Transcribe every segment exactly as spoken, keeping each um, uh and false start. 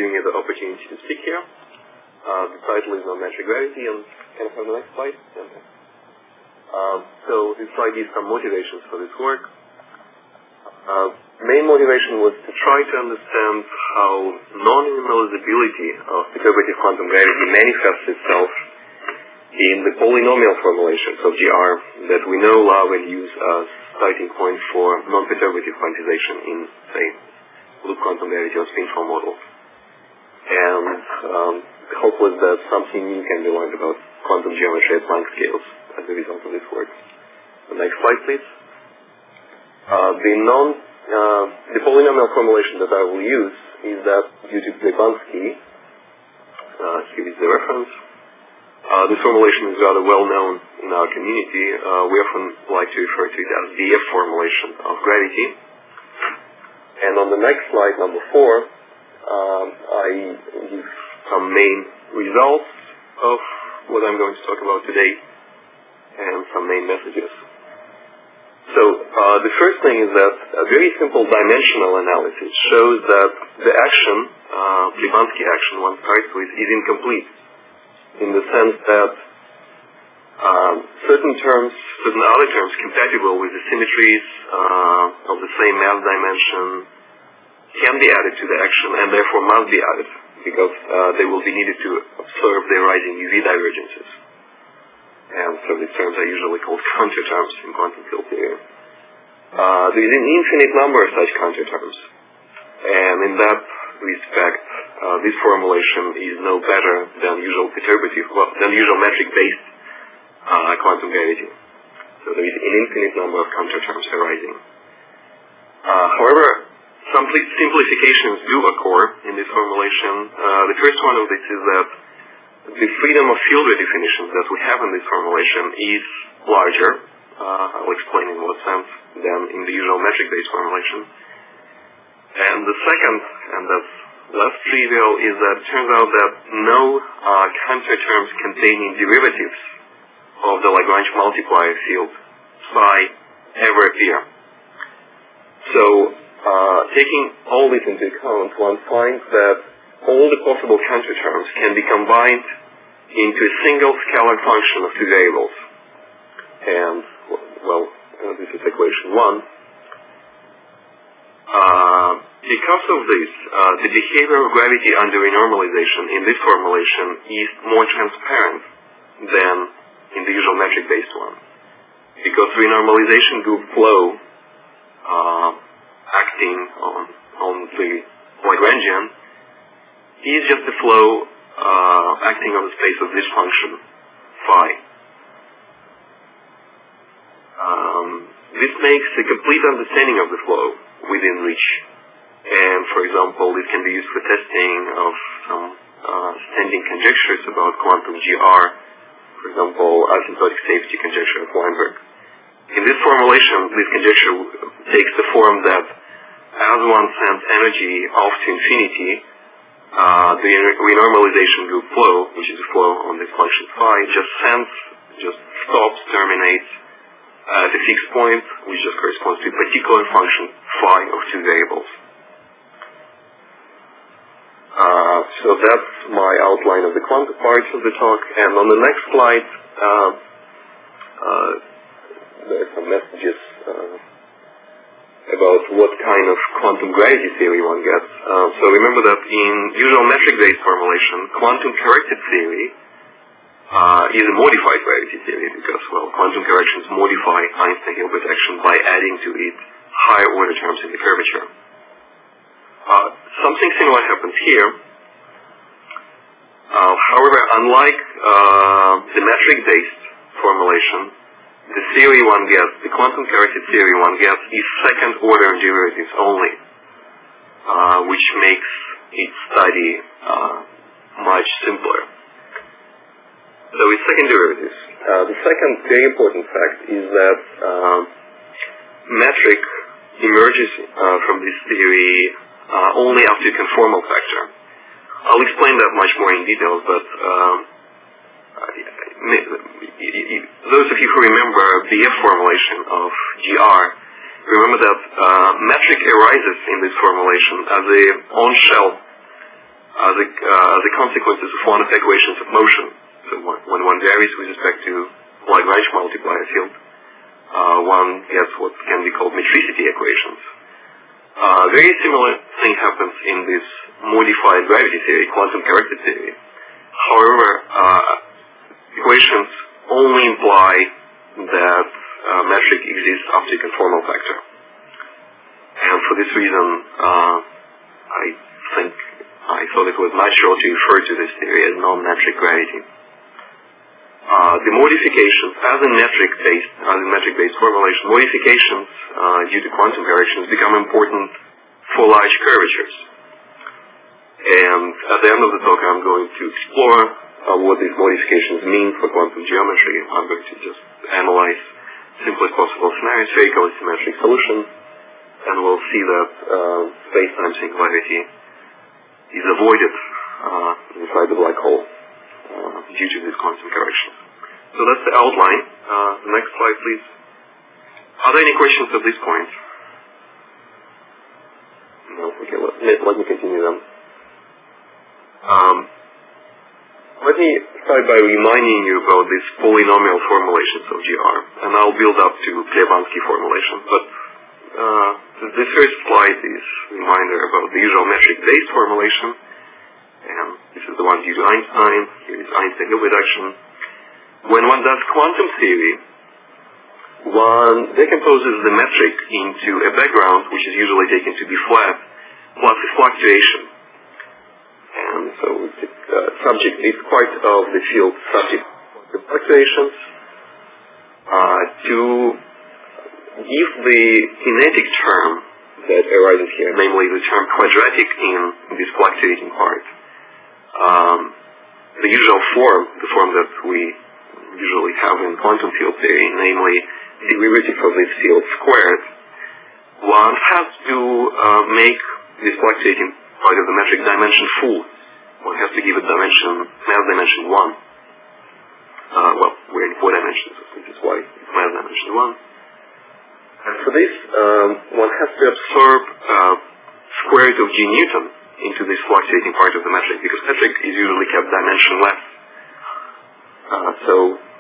giving me the opportunity to speak here. Uh, the title is Non-Metric Gravity, and can I have the next slide? Okay. Uh, so this slide gives some motivations for this work. Uh, main motivation was to try to understand how non-normalizability of perturbative quantum gravity manifests itself in the polynomial formulations of G R that we know love and use as starting point for non-perturbative quantization in, say, loop quantum gravity or spin-fold models. And um, the hope was that something new can be learned about quantum geometry at Planck scales as a result of this work. The next slide, please. Uh, the non, uh, the polynomial formulation that I will use is that due to Blibanski, uh, here is the reference. Uh, this formulation is rather well known in our community. Uh, we often like to refer to it as the F formulation of gravity. And on the next slide, number four, um, I give some main results of what I'm going to talk about today and some main messages. So uh, the first thing is that a very simple dimensional analysis shows that the action, uh, Blibanski action one starts with, is incomplete in the sense that um, certain terms, certain other terms compatible with the symmetries uh, of the same mass dimension can be added to the action and therefore must be added because uh, they will be needed to observe the rising U V divergences. And so these terms are usually called counterterms in quantum field theory. Uh, there is an infinite number of such counterterms, and in that respect, uh, this formulation is no better than usual perturbative, well, than usual metric-based uh, quantum gravity. So there is an infinite number of counterterms arising. Uh, however, some simplifications do occur in this formulation. Uh, the first one of this is that the freedom of field redefinitions that we have in this formulation is larger. Uh, I'll explain in what sense than in the usual metric-based formulation. And the second, and that's less trivial, is that it turns out that no uh, counterterms containing derivatives of the Lagrange multiplier field psi ever appear. So, uh, taking all this into account, one finds that all the possible counterterms can be combined into a single scalar function of two variables. And, well, uh, this is equation one. Uh, because of this, uh, the behavior of gravity under renormalization in this formulation is more transparent than in the usual metric-based one. Because renormalization group flow uh, acting on, on the Lagrangian is just a flow uh, acting on the space of this function, phi. Um, this makes a complete understanding of the flow within reach. And, for example, it can be used for testing of some uh, standing conjectures about quantum G R, for example, asymptotic safety conjecture of Weinberg. In this formulation, this conjecture takes the form that as one sends energy off to infinity, Uh, the renormalization group flow, which is a flow on this function phi, just sends, just stops, terminates at a fixed point, which just corresponds to a particular function phi of two variables. Uh, so that's my outline of the quantum parts of the talk, and on the next slide, uh, uh, there are some messages uh, about what kind of quantum gravity theory one gets. Uh, so remember that in usual metric-based formulation, quantum corrected theory uh, is a modified gravity theory because, well, quantum corrections modify Einstein-Hilbert action by adding to it higher order terms in the curvature. Uh, something similar happens here. Uh, however, unlike uh, the metric-based formulation, the theory one gets, the quantum corrected theory one gets, is second order derivatives only, uh, which makes its study uh, much simpler. So it's second derivatives. Uh, the second very important fact is that uh, metric emerges uh, from this theory uh, only after a conformal factor. I'll explain that much more in detail, but uh, those of you who remember the F formulation of G R, remember that uh, metric arises in this formulation as a on-shell as a, uh, as a consequence of one of the equations of motion. So when one varies with respect to Lagrange multiplier field, uh, one gets what can be called metricity equations. Uh, very similar thing happens in this modified gravity theory, quantum corrected theory. However, uh, equations only imply that uh, metric exists up to a conformal factor. And for this reason, uh, I think I thought it was natural to refer to this theory as non-metric gravity. Uh, the modifications, as a metric-based, as a metric-based formulation, modifications uh, due to quantum corrections become important for large curvatures. And at the end of the talk, I'm going to explore uh, what these modifications mean for quantum geometry. I'm going to just analyze simplest possible scenario, spherical symmetric solution, and we'll see that uh, space-time singularity is avoided uh, inside the black hole uh, due to this quantum correction. So that's the outline. Uh, next slide, please. Are there any questions at this point? No? Okay, let me, let me continue then. Um, let me start by reminding you about these polynomial formulations of G R, and I'll build up to Klebansky formulation. But uh, the first slide is a reminder about the usual metric-based formulation, and this is the one due to Einstein. Here is Einstein-Hill reduction. When one does quantum theory, one decomposes the metric into a background, which is usually taken to be flat, plus a fluctuation. And so the uh, subject is part of the field subject to fluctuations uh, to give the kinetic term that arises here, namely the term quadratic in this fluctuating part, um, the usual form, the form that we usually have in quantum field theory, namely derivative of this field squared, one has to uh, make this fluctuating part of the metric dimension full. One has to give it dimension, mass dimension one. Uh, well, we're in four dimensions, so this is why it's mass dimension one. And for this, um, one has to absorb uh, square root of G Newton into this fluctuating part of the metric, because metric is usually kept dimensionless. Uh, so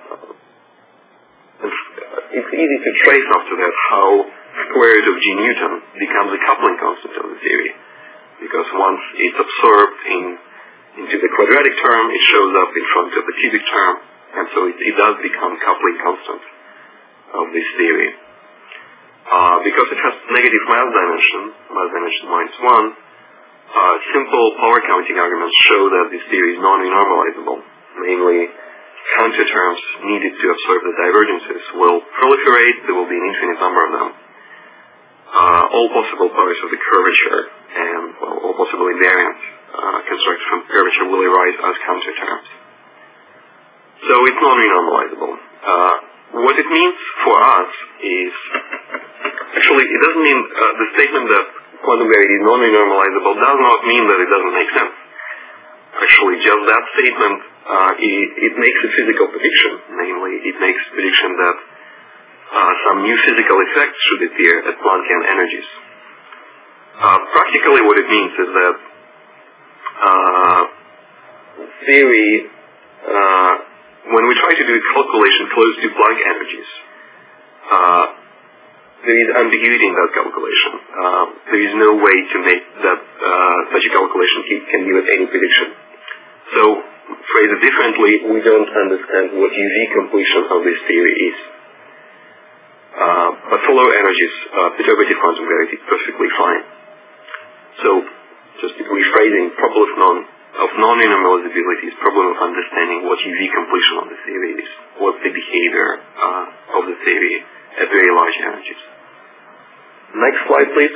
uh, it's easy to trace after that how square root of G Newton becomes a coupling constant of the theory, because once it's absorbed in into the quadratic term, it shows up in front of the cubic term, and so it, it does become coupling constant of this theory. Uh, because it has negative mass dimension, mass dimension minus one, uh, simple power counting arguments show that this theory is non-renormalizable. Mainly, counter terms needed to absorb the divergences will proliferate. There will be an infinite number of them. Uh, all possible powers of the curvature and well, all possible invariant uh, constructs from curvature will arise as counter terms. So it's non-renormalizable. Uh, what it means for us is, actually it doesn't mean, uh, the statement that quantum gravity is non-renormalizable does not mean that it doesn't make sense. Actually, just that statement, uh, it, it makes a physical prediction, namely it makes a prediction that uh, some new physical effects should appear at Planckian energies. Uh, practically what it means is that uh, theory, uh, when we try to do a calculation close to Planck energies, uh, there is ambiguity in that calculation. Uh, there is no way to make that uh, such a calculation can give us any prediction. So, phrase it differently, we don't understand what U V completion of this theory is. Uh, but for low energies, uh, perturbative quantum gravity is perfectly fine. So, just rephrasing, problem of non of non-renormalizability is problem of understanding what U V completion of the theory is, what's the behavior uh, of the theory at very large energies. Next slide, please.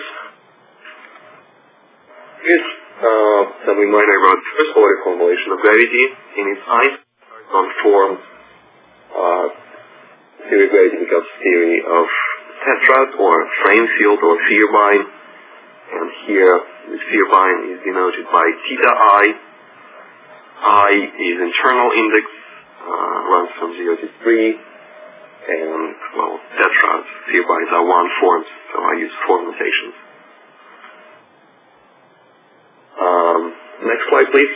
Here's uh, some reminder about first order formulation of gravity. In its Einstein form, uh, theory of gravity becomes theory of tetrad or frame field or Vierbein. And here, the Vierbein is denoted by theta I. I is internal index, uh, runs from zero to three. And, well, tetrads, Vierbeins are one forms, so I use form notations. Um, Next slide, please.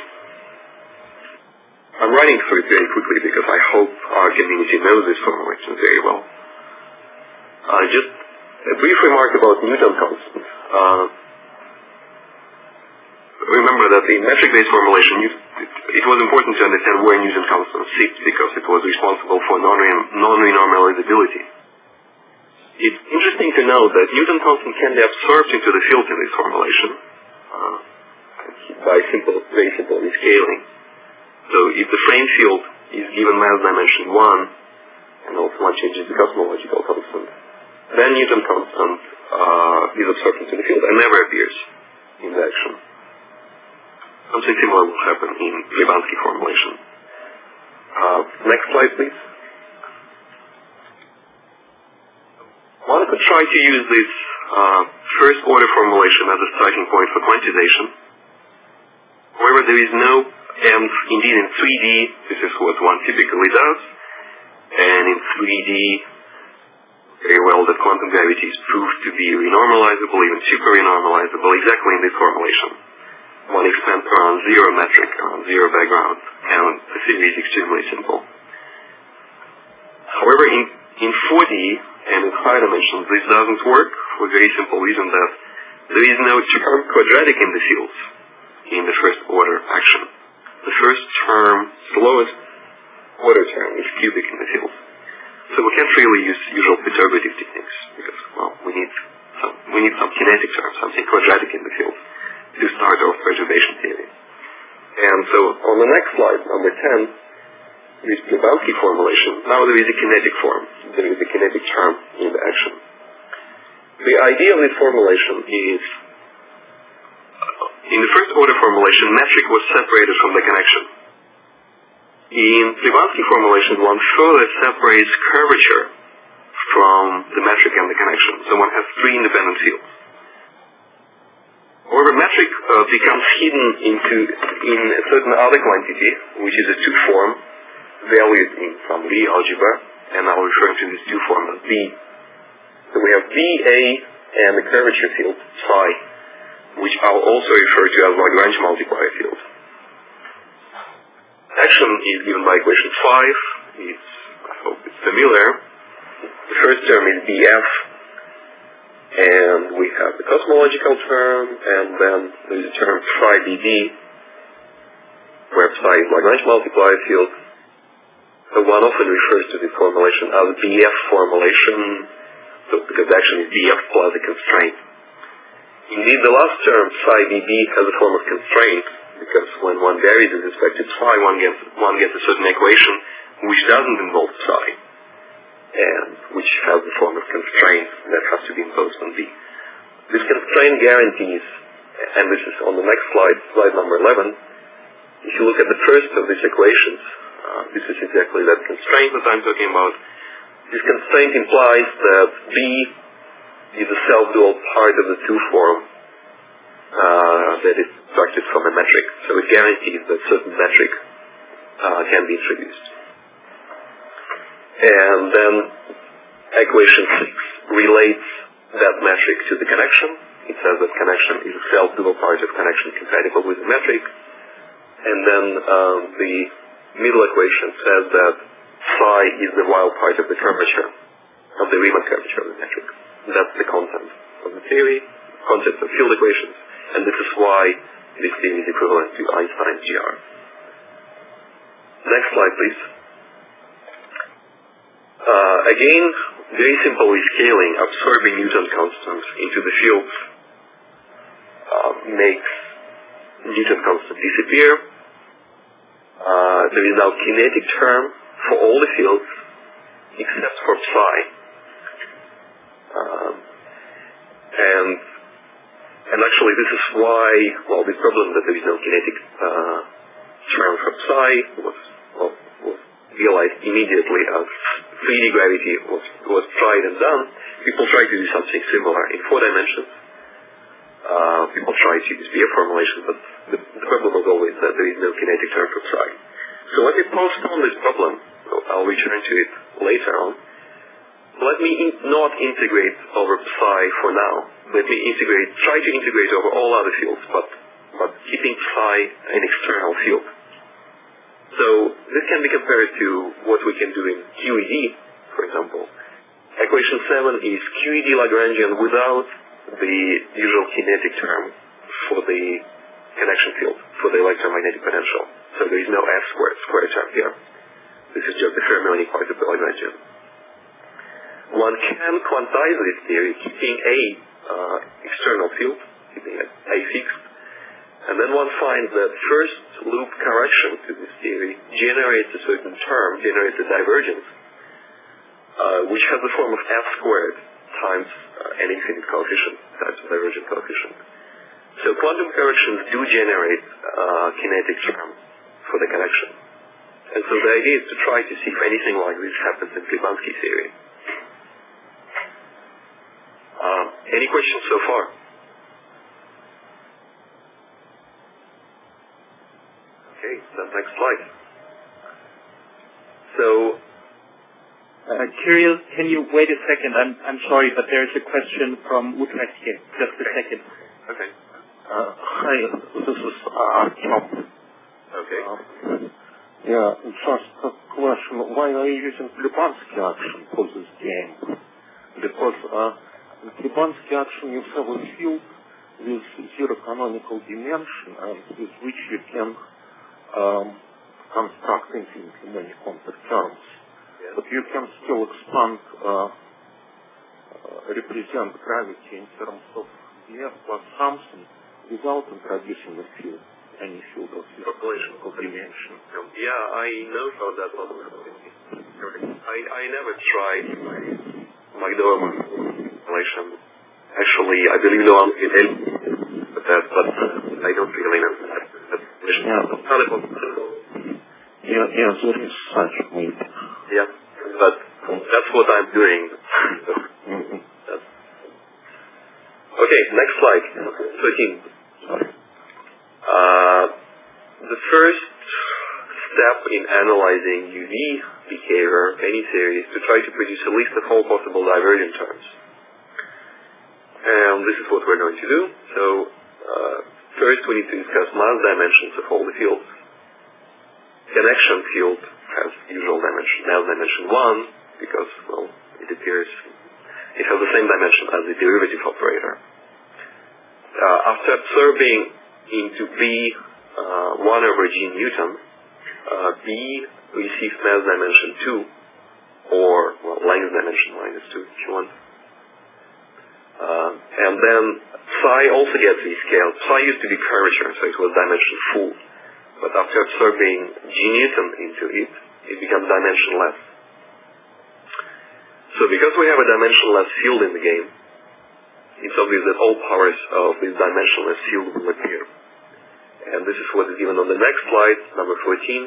I'm running through it very quickly because I hope our community knows this formulation very well. Uh, just a brief remark about Newton constant. Uh, remember that in metric-based formulation, it, it was important to understand where Newton constant sits because it was responsible for non-renormalizability. It's interesting to note that Newton constant can be absorbed into the field in this formulation uh, by simple, very simple rescaling. So if the frame field is given mass dimension one, and also one changes the cosmological constant, then Newton constant uh, is absorbed into the field and never appears in the action. Something similar will happen in Plebanski formulation. Uh, next slide, please. One could try to use this uh, first order formulation as a starting point for quantization. However, there is no, and indeed in three D, this is what one typically does, and in three D, very well that quantum gravity is proved to be renormalizable, even super renormalizable, exactly in this formulation. One expands around zero metric, around zero background, and the theory is extremely simple. However, in, in four D and in higher dimensions, this doesn't work for a very simple reason that there is no term quadratic in the fields in the first order action. The first term, the lowest order term, is cubic in the field. So we can't really use usual perturbative techniques because, well, we need some, we need some kinetic term, something quadratic in the field to start our perturbation theory. And so on the next slide, number ten, with Plebanski formulation, now there is a kinetic form. There is a kinetic term in the action. The idea of this formulation is, in the first order formulation, metric was separated from the connection. In Plebanski formulation, one further separates curvature from the metric and the connection. So one has three independent fields. However, metric uh, becomes hidden into in a certain other quantity, which is a two-form, valued in some Lie algebra, and now referring to this two-form as B. So we have B A and the curvature field, psi, which I'll also refer to as Lagrange multiplier field. Action is given by equation five. It's, I hope it's familiar. The first term is B F, and we have the cosmological term, and then there's a term psi B D, where psi is Lagrange multiplier field. So one often refers to this formulation as B F formulation, so because action is B F plus a constraint. Indeed, the last term, psi B B, has a form of constraint, because when one varies with respect to psi, one gets, one gets a certain equation which doesn't involve psi, and which has the form of constraint that has to be imposed on B. This constraint guarantees, and this is on the next slide, slide number eleven, if you look at the first of these equations, uh, this is exactly that constraint that I'm talking about. This constraint implies that B is a self-dual part of the two-form uh, that is constructed from a metric. So it guarantees that certain metric uh, can be introduced. And then equation six relates that metric to the connection. It says that connection is a self-dual part of connection compatible with the metric. And then um, the middle equation says that psi is the wild part of the curvature, of the Riemann curvature of the metric. That's the content of the theory, concept of field equations, and this is why this theory is equivalent to Einstein's G R. Next slide, please. Uh, again, very simple rescaling, absorbing Newton constants into the fields uh, makes Newton constant disappear. Uh, there is now kinetic term for all the fields except for psi. Um, and and actually this is why, well, this problem that there is no kinetic uh, term for psi was, well, was realized immediately as three D gravity was, was tried and done. People tried to do something similar in four dimensions. Uh, people tried to use B F formulation, but the, the problem was always that there is no kinetic term for psi. So let me postpone this problem. I'll return to it later on. Let me in, not integrate over psi for now. Let me integrate, try to integrate over all other fields, but but keeping psi an external field. So this can be compared to what we can do in Q E D, for example. Equation seven is Q E D Lagrangian without the usual kinetic term for the connection field, for the electromagnetic potential. So there is no F squared square term here. This is just the Fermi inequality of the Lagrangian. One can quantize this theory keeping a uh, external field, keeping it a fixed, and then one finds that first loop correction to this theory generates a certain term, generates a divergence, uh, which has the form of F squared times uh, an infinite coefficient, times a divergent coefficient. So quantum corrections do generate uh, kinetic term for the connection. And so the idea is to try to see if anything like this happens in Flibansky theory. Uh, any questions so far? Okay, then next slide. So, uh, Kirill, can you wait a second? I'm I'm sorry, but there is a question from Utrecht here. Just a second. Okay. Uh, hi, this is Artyom. Okay. Uh, yeah, just a question. Why are you using Flibansky action for this game? Because uh, in Flibansky action you have a field with zero canonical dimension and with which you can um, construct infinitely many complex terms. Yes. But you can still expand, uh, uh, represent gravity in terms of df plus something without introducing a field, any field of zero canonical dimension. Yeah, I know how that possibility. I, I never tried Magdalena relation. Actually, I believe no one can help with that, but uh, I don't really know that. Yeah. Not a possibility. Yeah, yeah, there is such maybe. Yeah, but that's what I'm doing. Mm-hmm. That's... Okay, next slide. thirteen. Sorry. Uh, the first step in analyzing U V behavior of any theory is to try to produce a list of all possible divergent terms. And this is what we're going to do. So, uh, first we need to discuss mass dimensions of all the fields. Connection field has usual dimension, mass dimension one, because, well, it appears it has the same dimension as the derivative operator. Uh, after observing into B uh, one over G Newton, uh, B receives mass dimension two, or, well, length dimension minus two, if you want. Uh, and then psi also gets rescaled. Psi used to be curvature, so it was dimension full. But after observing G Newton into it, it becomes dimensionless. So because we have a dimensionless field in the game, it's obvious that all powers of this dimensionless field will appear. And this is what is given on the next slide, number fourteen.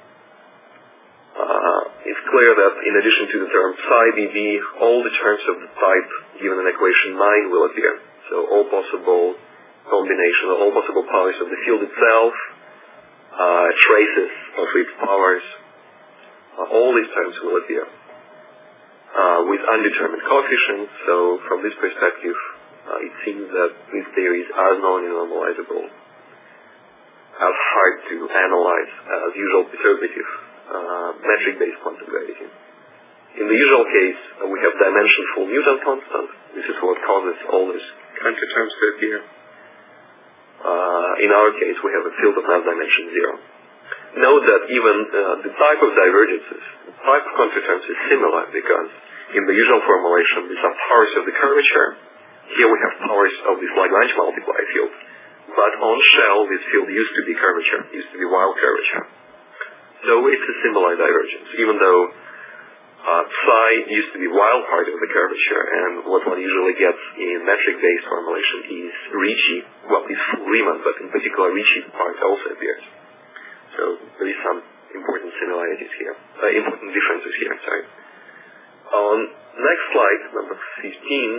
Uh, it's clear that in addition to the term psi B B, all the terms of the type given in equation nine will appear. So all possible combinations, all possible powers of the field itself, uh, traces of its powers, uh, all these terms will appear uh, with undetermined coefficients. So from this perspective, uh, it seems that these theories are non-normalizable, as hard to analyze as usual perturbative uh, metric-based quantum gravity. In the usual case, uh, we have dimension-full Newton constant. This is what causes all these counterterms to appear. Uh, in our case, we have a field of mass dimension zero. Note that even uh, the type of divergences, the type of counterterms is similar because in the usual formulation, these are powers of the curvature. Here we have powers of this Lagrange multiplier field. But on shell, this field used to be curvature, used to be wild curvature. So it's a similar divergence, even though uh, psi used to be wild part of the curvature, and what one usually gets in metric-based formulation is Ricci, well, is full Riemann, but in particular Ricci part also appears. So there is some important similarities here, uh, important differences here, sorry. On next slide, number fifteen,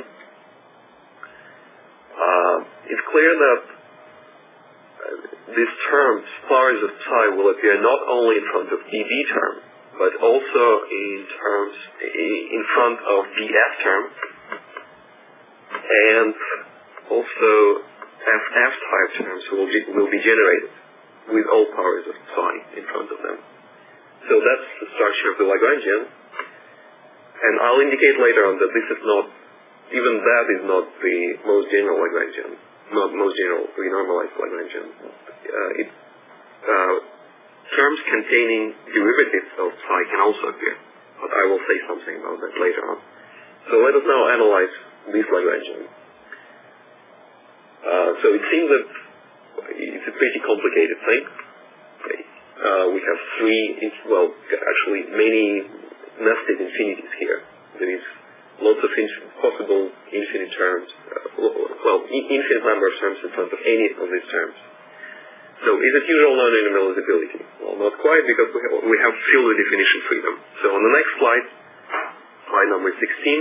uh, it's clear that these terms, powers of psi, will appear not only in front of D B term, but also in terms in front of the F term, and also F F type terms will, ge will be generated with all powers of psi in front of them. So that's the structure of the Lagrangian. And I'll indicate later on that this is not, even that is not the most general Lagrangian, not most general renormalized Lagrangian. Uh, it, uh, terms containing derivatives of psi can also appear, but I will say something about that later on. So let us now analyze this Lagrangian. Uh, so it seems that it's a pretty complicated thing. Uh, we have three, well, actually many nested infinities here. There is lots of in possible infinite terms, uh, well, infinite number of terms in front of any of these terms. So is it usual non-enumerability? Well, not quite, because we have, we have field redefinition freedom. So on the next slide, slide number sixteen,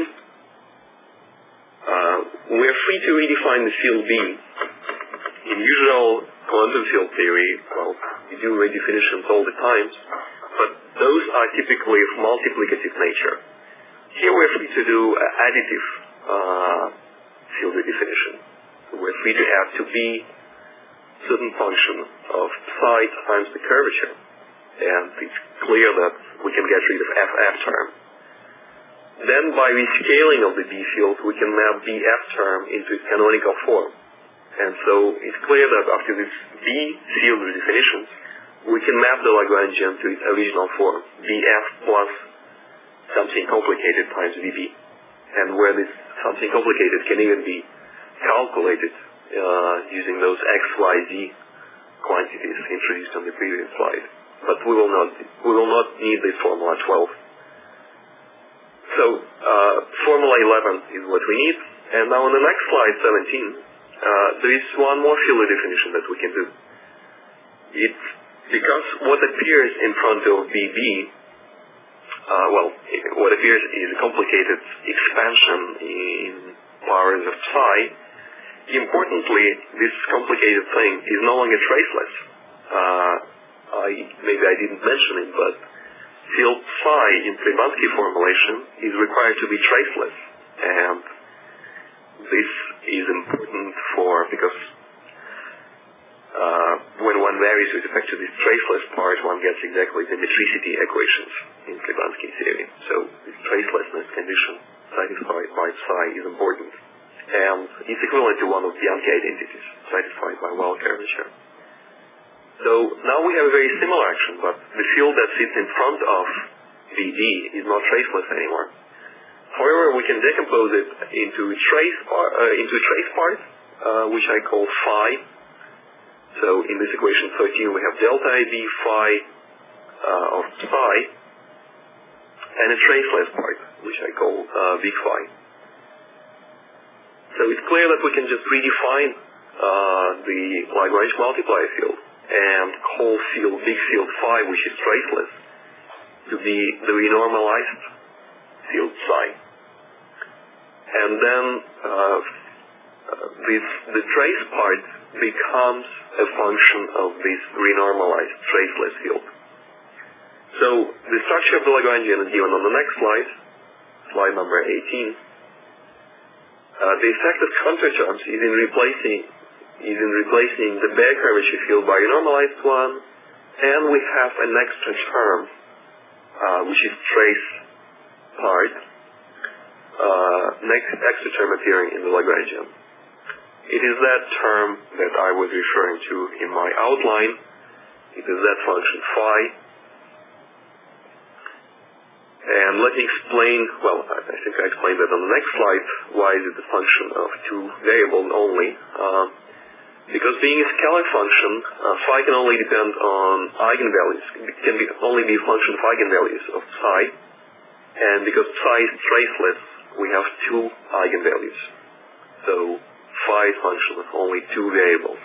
uh, we are free to redefine the field B. In usual quantum field theory, well, we do redefinitions all the time, but those are typically of multiplicative nature. Here we're free to do uh, additive uh, field redefinition. So we're free to add to B certain function of psi times the curvature, and it's clear that we can get rid of F F term. Then by rescaling of the B field, we can map B F term into its canonical form. And so it's clear that after this B field redefinitions, we can map the Lagrangian to its original form, B F plus something complicated times V B. And where this something complicated can even be calculated uh, using those X, Y, Z quantities introduced on the previous slide. But we will not, we will not need this formula twelve. So uh, formula eleven is what we need. And now on the next slide, seventeen, uh, there is one more field redefinition that we can do. It's because what appears in front of B B, uh, well, what appears is a complicated expansion in powers of psi. Importantly, this complicated thing is no longer traceless. Uh, I, maybe I didn't mention it, but field psi in Klibansky formulation is required to be traceless. And this is important for, because uh, when one varies with respect to this traceless part, one gets exactly the metricity equations in Klibansky theory. So this tracelessness condition satisfied by psi is important. And it's equivalent to one of Bianchi identities satisfied by Weyl curvature. So now we have a very similar action, but the field that sits in front of V D is not traceless anymore. However, we can decompose it into a trace part, uh, into a trace part, uh, which I call phi. So in this equation thirteen, we have delta I B phi uh, of psi, and a traceless part, which I call uh, big phi. So it's clear that we can just redefine uh, the Lagrange multiplier field and call field big field phi, which is traceless, to be the renormalized field psi. And then uh, this, the trace part becomes a function of this renormalized traceless field. So the structure of the Lagrangian is given on the next slide, slide number eighteen. Uh, the effect of counterterms is in replacing is in replacing the Baire curvature field by a normalized one, and we have an extra term, uh, which is trace part, uh, next extra term appearing in the Lagrangian. It is that term that I was referring to in my outline. It is that function phi. And let me explain, well, I think I explained that on the next slide, why is it a function of two variables only. Uh, because being a scalar function, uh, phi can only depend on eigenvalues. It can be only be a function of eigenvalues of psi. And because psi is traceless, we have two eigenvalues. So phi is a function of only two variables.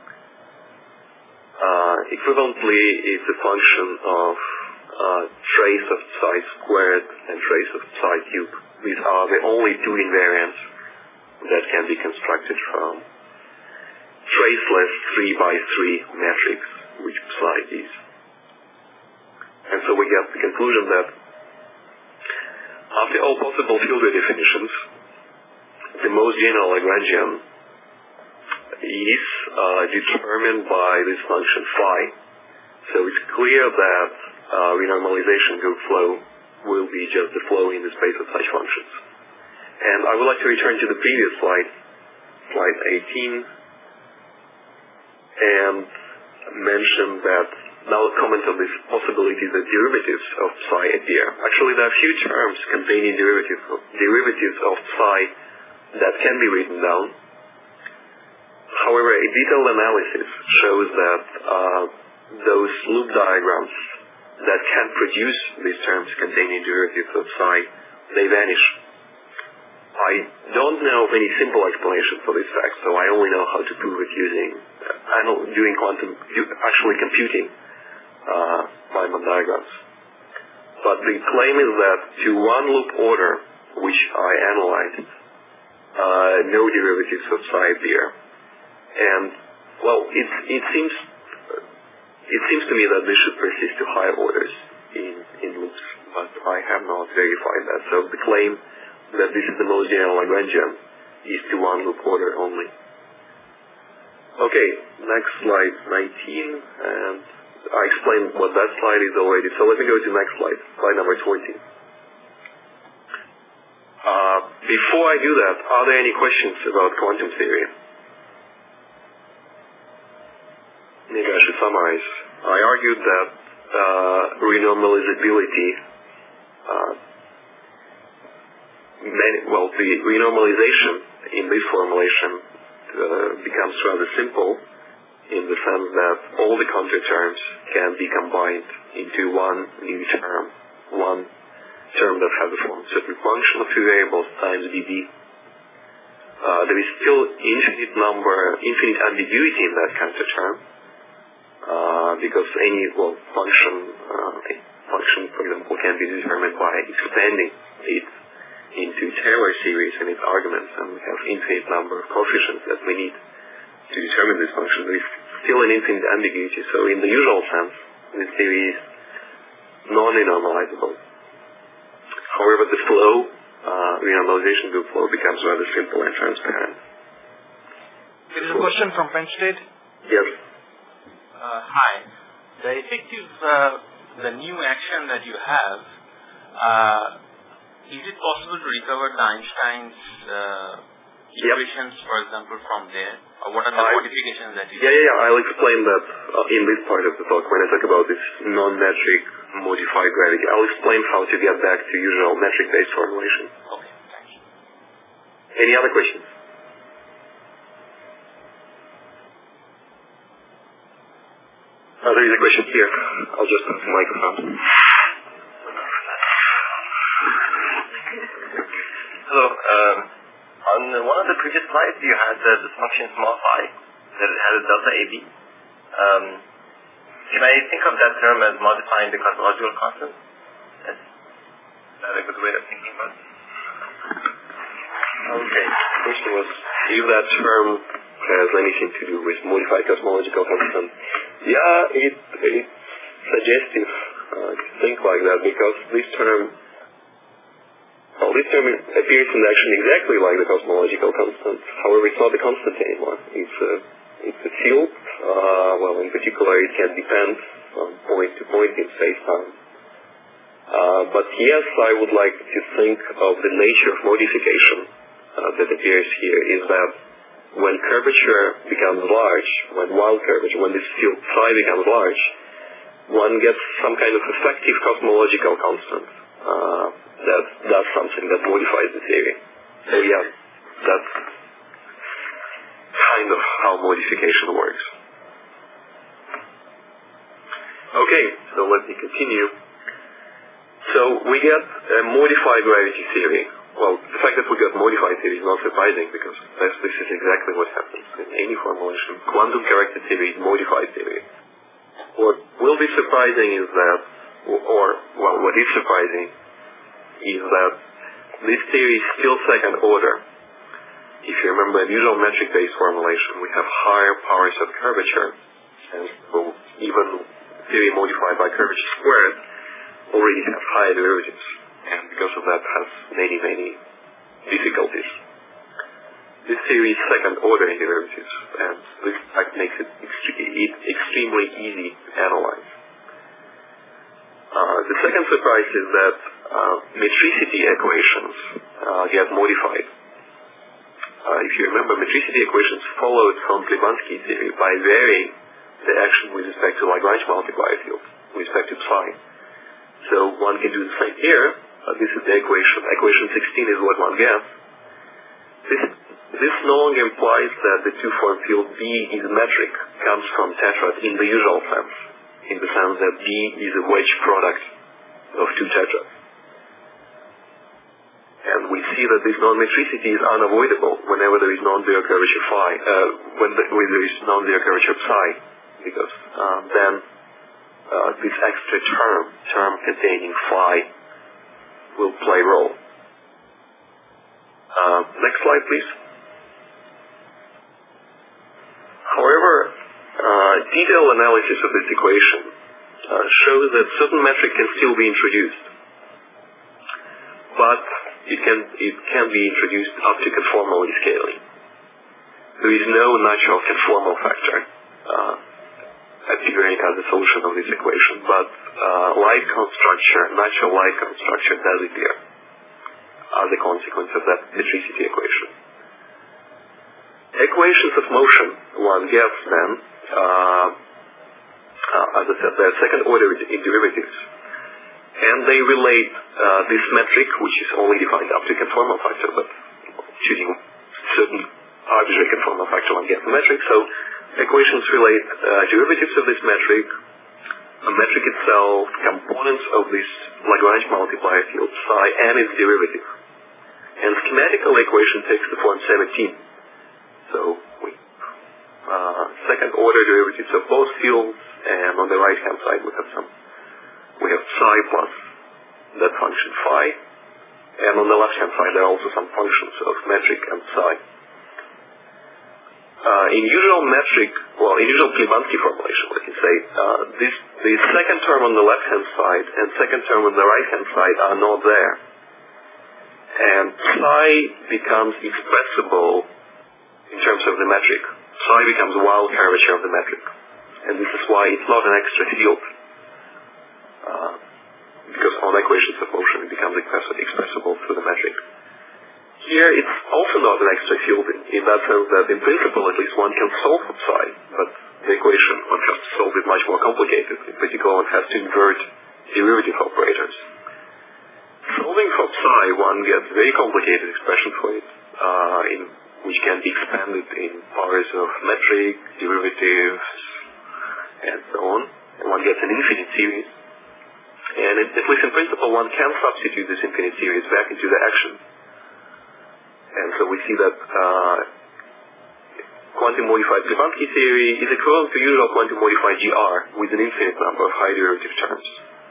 Uh, equivalently, it's a function of Uh, trace of psi squared and trace of psi cubed. These are the only two invariants that can be constructed from traceless three by three matrix, which psi is. And so we get the conclusion that after all possible field redefinitions, the most general Lagrangian is uh, determined by this function phi. So it's clear that uh, renormalization group flow will be just the flow in the space of such functions. And I would like to return to the previous slide, slide eighteen, and mention that now comment on this possibility that derivatives of psi appear. Actually, there are few terms containing derivatives of, derivatives of psi that can be written down. However, a detailed analysis shows that uh, those loop diagrams that can produce these terms containing derivatives of psi, they vanish. I don't know of any simple explanation for this fact, so I only know how to prove it using, uh, doing quantum, actually computing uh, Feynman diagrams. But the claim is that to one loop order, which I analyzed, uh, no derivatives of psi appear. And, well, it, it seems it seems to me that this should persist to higher orders in, in loops, but I have not verified that. So the claim that this is the most general Lagrangian is to one loop order only. Okay, next slide, nineteen, and I explained what that slide is already, so let me go to the next slide, slide number twenty. Uh, before I do that, are there any questions about quantum theory? Maybe I should summarize. I argued that uh, renormalizability, uh, many, well, the renormalization in this formulation uh, becomes rather simple in the sense that all the counter terms can be combined into one new term, one term that has a form certain function of two variables times bb. Uh, there is still infinite number, infinite ambiguity in that counter term. Uh, because any well, function, uh, a function, for example, can be determined by expanding it into Taylor series and its arguments, and we have infinite number of coefficients that we need to determine this function. There is still an infinite ambiguity, so in the usual sense, this theory is non-renormalizable. However, the flow, uh, renormalization group flow, becomes rather simple and transparent. There is a question from Penn State. Yes. Uh, hi. The effective, uh, the new action that you have, uh, is it possible to recover the Einstein's uh, equations, yep. for example, from there? Or what are the I, modifications that you Yeah, yeah, yeah. I'll explain that uh, in this part of the talk when I talk about this non-metric modified gravity. I'll explain how to get back to usual metric-based formulation. Okay, thank you. Any other questions? Uh, there is a question here. I'll just put the microphone. Hello. Um, on one of the previous slides, you had uh, this function small phi that it had a delta A B. Um, can I think of that term as modifying the cosmological constant? Is that a good way of thinking about it? Okay. The question was if that term has anything to do with modified cosmological constant. Yeah, it, it's suggestive uh, to think like that because this term, well, this term appears in action exactly like the cosmological constant. However, it's not a constant anymore. It's a, it's a field. Uh, well, in particular, it can depend from point to point in space-time. Uh, but yes, I would like to think of the nature of modification uh, that appears here is that when curvature becomes large, when wild curvature, when this field psi becomes large, one gets some kind of effective cosmological constant uh, that does something that modifies the theory. So yeah, that's kind of how modification works. Okay, so let me continue. So we get a modified gravity theory. Well, the fact that we got modified theory is not surprising because this, this is exactly what happens in any formulation. Quantum corrected theory is modified theory. What will be surprising is that, or, well, what is surprising is that this theory is still second order. If you remember in usual metric-based formulation, we have higher powers of curvature, and so even theory modified by curvature squared already have higher derivatives. And because of that has many, many difficulties. this theory is second-order in derivatives, and this fact makes it extremely easy to analyze. Uh, the second surprise is that uh, metricity equations uh, get modified. Uh, if you remember, metricity equations followed from Klebanski theory by varying the action with respect to Lagrange multiplier field, with respect to psi. So one can do the same here. Uh, this is the equation. Equation sixteen is what one gets. This, this no longer implies that the two-form field B is metric, comes from tetrad in the usual sense, in the sense that B is a wedge product of two tetrads. And we see that this non-metricity is unavoidable whenever there is non-zero curvature phi, uh, when, the, when there is non-zero curvature psi, because uh, then uh, this extra term, term containing phi, will play a role. Uh, next slide, please. However, uh, detailed analysis of this equation uh, shows that certain metric can still be introduced, but it can it can be introduced up to conformally scaling. There is no natural conformal factor uh, appearing as a solution of this equation, but uh, Lycon structure, natural Lycon structure does appear as a consequence of that metricity equation. Equations of motion one gets then, uh, uh, as I said, they're second order in derivatives, and they relate uh, this metric, which is only defined up to conformal factor, but choosing certain arbitrary conformal factor one gets the metric. So equations relate uh, derivatives of this metric, a metric itself, components of this Lagrange multiplier field psi, and its derivative. And schematical equation takes the form seventeen. So we uh, second order derivatives of both fields, and on the right hand side we have some we have psi plus that function phi, and on the left hand side there are also some functions of metric and psi. Uh, in usual metric, well, in usual Klebanski formulation, we can say uh, this the second term on the left hand side and second term on the right hand side are not there, and psi becomes expressible in terms of the metric. Psi becomes wild curvature of the metric, and this is why it's not an extra field, uh, because on equations of motion it becomes expressible through the metric. Here it's also not an extra field in, in that sense that in principle at least one can solve for psi, but the equation one has to solve it much more complicated. In particular, one has to invert derivative operators. Solving for psi, one gets very complicated expression for it, uh, in which can be expanded in powers of metric, derivatives, and so on. And one gets an infinite series. And it, at least in principle, one can substitute this infinite series back into the action. And so we see that uh, quantum-modified Klebanski theory is equivalent to usual quantum-modified G R with an infinite number of high derivative terms.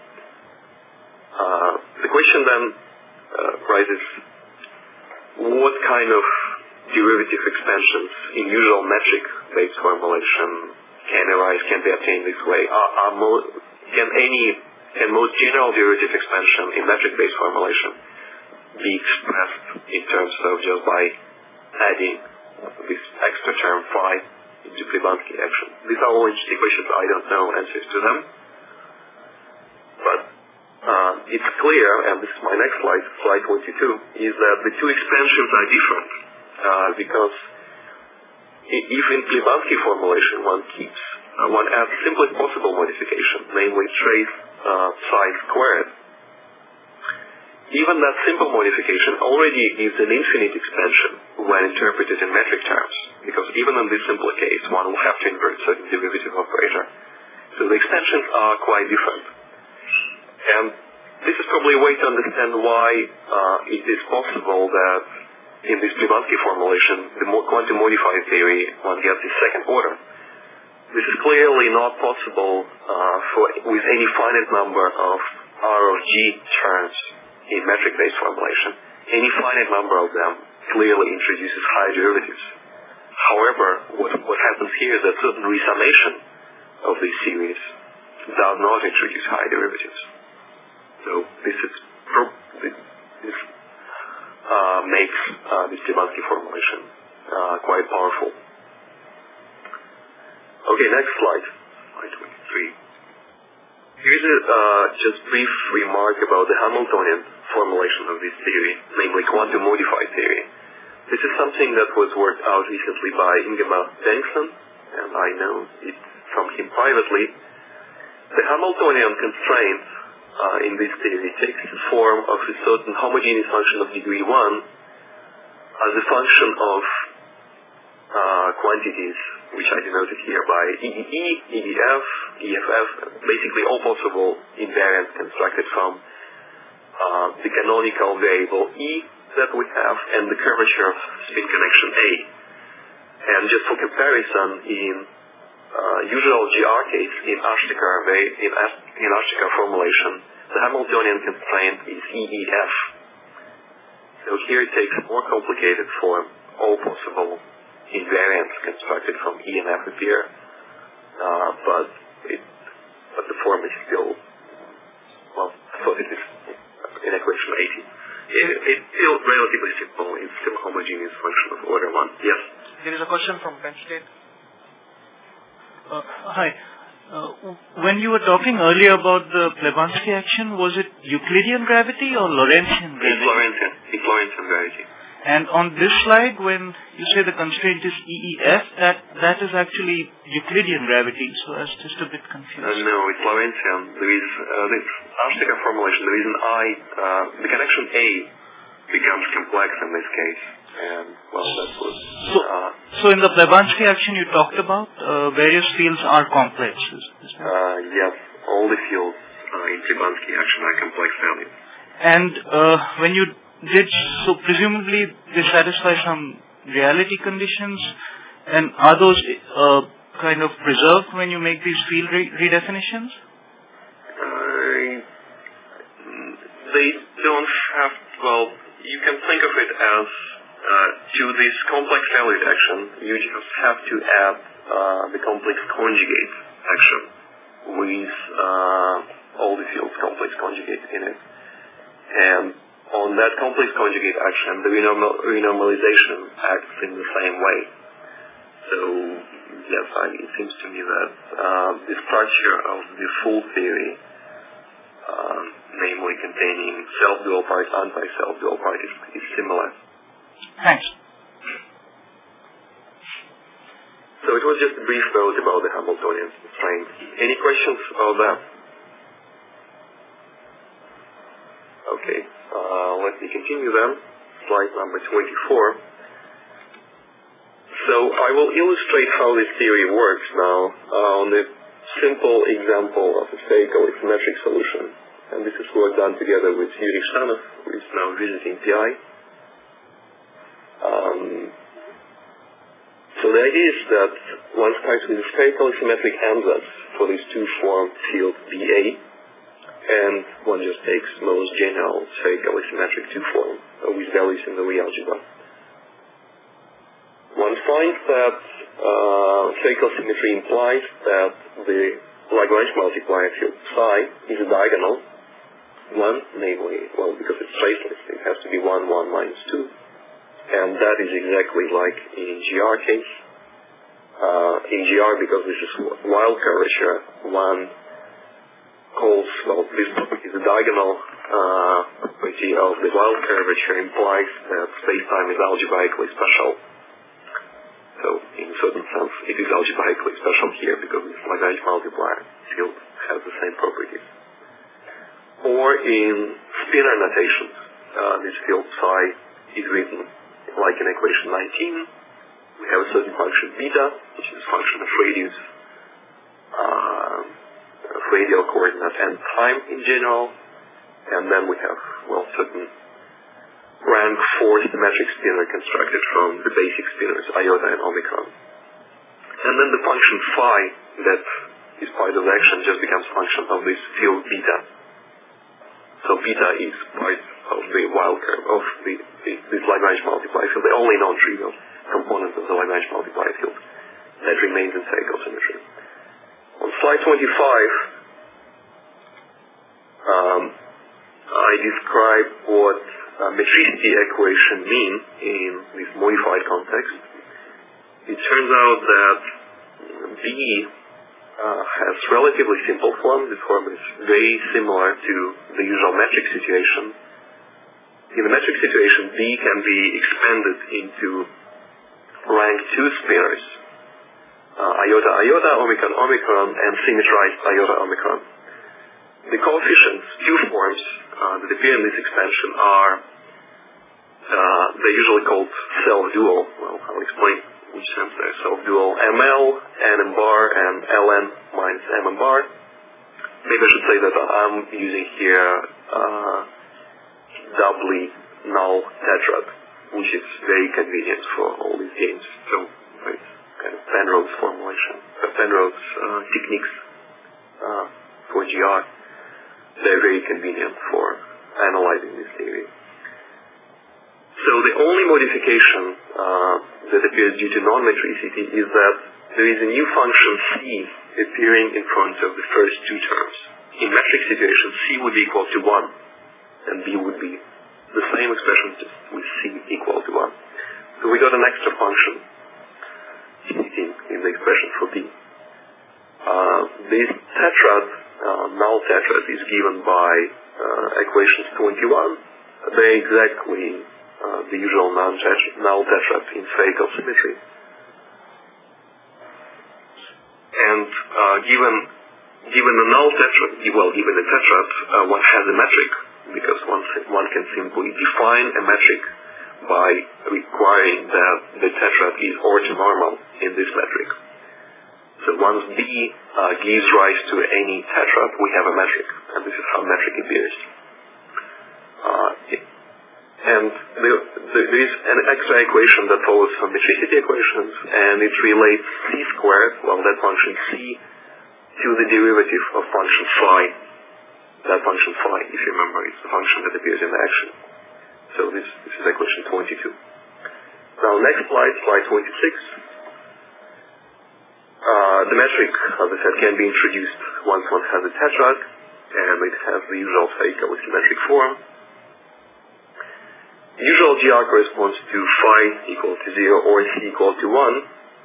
Uh, the question then uh, rises, what kind of derivative expansions in usual metric-based formulation can arise, can be obtained this way? Are, are mo- can any, can most general derivative expansion in metric-based formulation be expressed in terms of just by adding this extra term phi into Klebanski action? These are all interesting questions. I don't know answers to them. But uh, it's clear, and this is my next slide, slide twenty-two, is that the two expansions are different. Uh, because if in Klebanski formulation one keeps, uh, one adds simplest possible modification, namely trace uh, psi squared, even that simple modification already gives an infinite expansion when interpreted in metric terms, because even in this simple case, one will have to invert certain derivative operator. So the expansions are quite different. And this is probably a way to understand why uh, it is possible that in this Klebanski formulation, the quantum modified theory, one gets the second order. This is clearly not possible uh, for with any finite number of R of G terms in metric-based formulation. Any finite number of them clearly introduces high derivatives. However, what, what happens here is that certain resummation of this series does not introduce high derivatives. So this is this. Uh, makes uh, this Klebanski formulation uh, quite powerful. Okay, next slide. Slide twenty-three. Here's a uh, just brief remark about the Hamiltonian formulation of this theory, namely quantum modified theory. This is something that was worked out recently by Ingemar Bengtsson, and I know it from him privately. The Hamiltonian constraint uh, in this theory takes the form of a certain homogeneous function of degree one as a function of uh, quantities, which I denoted here by E E E, E E F, E F F, basically all possible invariants constructed from uh, the canonical variable E that we have and the curvature of spin connection A. And just for comparison, in uh, usual G R case, in Ashtekar, in, in Ashtekar formulation, the Hamiltonian constraint is E E F. So here it takes a more complicated form. All possible invariants constructed from E and F appear, uh, but it, but the form is still, well, so it is in equation eighty. It, it's still relatively simple. It's still a homogeneous function of order one. Yes? There is a question from Penn State. Uh, hi. Uh, when you were talking earlier about the Plebanski action, was it Euclidean gravity or Lorentzian gravity? It's Lorentzian. It's Lorentzian gravity. And on this slide, when you say the constraint is E E F, that, that is actually Euclidean gravity, so I was just a bit confused. Uh, no, it's Lorentzian. There is uh, this Ashtekar formulation. There is an I. Uh, the connection A becomes complex in this case. And, well, that was... So, uh, so in the Plebanski action you talked about, uh, various fields are complex. Is, is that? Uh, yes, all the fields uh, in Plebanski action are complex values. And uh, when you did, so presumably they satisfy some reality conditions, and are those uh, kind of preserved when you make these field re- redefinitions? Uh, they don't have, well, you can think of it as uh, to this complex valued action, you just have to add uh, the complex conjugate action with uh, all the fields complex conjugate in it. And on that complex conjugate action, the renormal, renormalization acts in the same way. So, yes, I, it seems to me that uh, the structure of the full theory, uh, namely containing self-dual part, anti-self-dual part, is, is similar. Thanks. So it was just a brief note about the Hamiltonian constraint. Any questions about that? Okay. Uh, let me continue then. Slide number twenty-four. So I will illustrate how this theory works now uh, on a simple example of a spherical symmetric solution. And this is work done together with Yuri Shtanov, who is now visiting P I. Um, so the idea is that one starts with a spherical symmetric ansatz for this two-formed field B A. And one just takes most general spherical symmetric two-form uh, with values in the Lie algebra. One finds that uh, spherical symmetry implies that the Lagrange multiplier field psi is a diagonal one, namely, well, because it's traceless, it has to be one, one minus two. And that is exactly like in G R case. Uh, in G R, because this is wild curvature, one calls, well, this property, the diagonal uh, property of the wild curvature implies that space-time is algebraically special. So, in a certain sense, it is algebraically special here because this Lagrange multiplier field has the same properties. Or in spinor notation, uh, this field psi is written like in equation nineteen. We have a certain function beta, which is a function of radius, uh, of radial coordinate and time in general. And then we have, well, certain rank four symmetric spinor constructed from the basic spinors, iota and omicron. And then the function phi that is part of the action just becomes function of this field beta. So beta is part of the wild curve of the, the, this Lagrange multiplier field, the only non-trivial component of the Lagrange multiplier field that remains in spherical symmetry. On slide twenty-five, um, I describe what uh, metricity equation mean in this modified context. it turns out that B uh, has relatively simple form. This form is very similar to the usual metric situation. In the metric situation, B can be expanded into rank two spinors, uh, iota, iota, omicron, omicron, and symmetrized iota, omicron. The coefficients, two forms uh, that appear in this expansion are, uh, they're usually called self-dual. Well, I'll explain which sense they're self-dual. M L, N M bar, and L N minus M M bar. Maybe I should say that I'm using here uh, doubly null tetrad, which is very convenient for all these games. So it's kind of Penrose's formulation, uh, Penrose's uh, techniques uh, for G R. They're very convenient for analyzing this theory. So the only modification uh, that appears due to non-metricity is that there is a new function C appearing in front of the first two terms. In metric situation, C would be equal to one, and B would be the same expression just with C equal to one. So we got an extra function sitting in the expression for B. Uh, this tetrad, uh, null tetrad, is given by uh, equations twenty-one. They're exactly uh, the usual null tetrad in spherical symmetry. And uh, given given the null tetrad, well, given the tetrad, uh, one has a metric, because one, one can simply define a metric by requiring that the tetrad is orthonormal in this metric. So once B uh, gives rise to any tetrad, we have a metric, and this is how metric appears. Uh, and there, there is an extra equation that follows from metricity equations, and it relates C squared, well, that function C, to the derivative of function phi. That function phi, if you remember, is the function that appears in the action. So this, this is equation twenty-two. Now next slide, slide twenty-six. Uh, the metric, as I said, can be introduced once one has a tetrad, and it has the usual spherical symmetric form. Usual G R corresponds to phi equal to zero or C equal to one.